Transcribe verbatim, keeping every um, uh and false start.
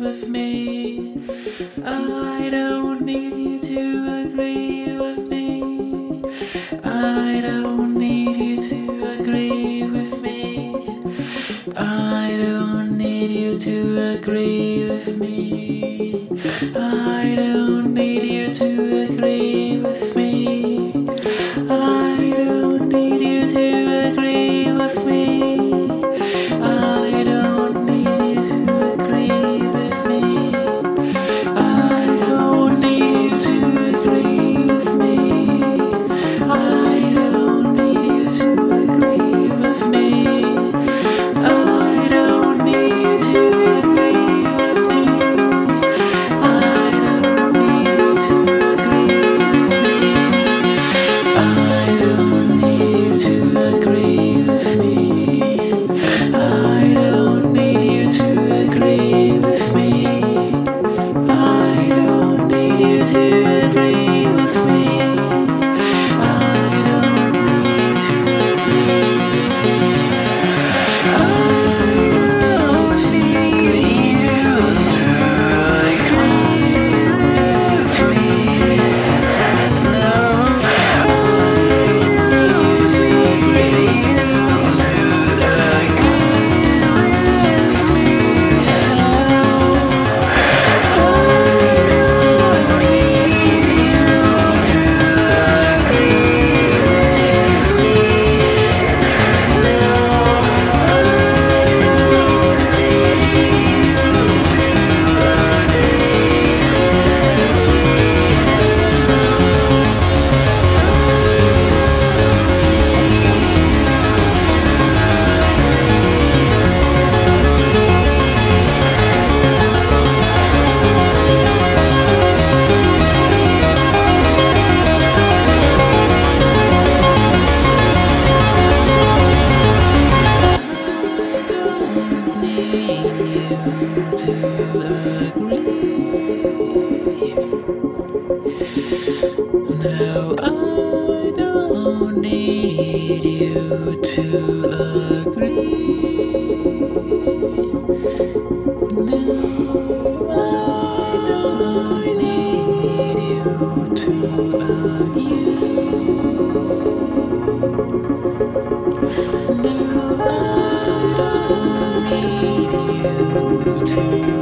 with me. I don't need you to agree with me. I don't need you to agree with me. I don't need you to agree with me. I don't need you to agree with me. I don't need you to agree with me. I don't need you to agree with me. I don't need you to agree with me. I don't need you to agree with me. I don't need you to agree with me. I don't need you to agree with me. I don't need you to agree with me. I don't need you to agree with me. I don't need you to agree with me. I don't need you to agree with me. To agree. No, I don't need you to agree. No, I don't need you to argue. No, I don't need you to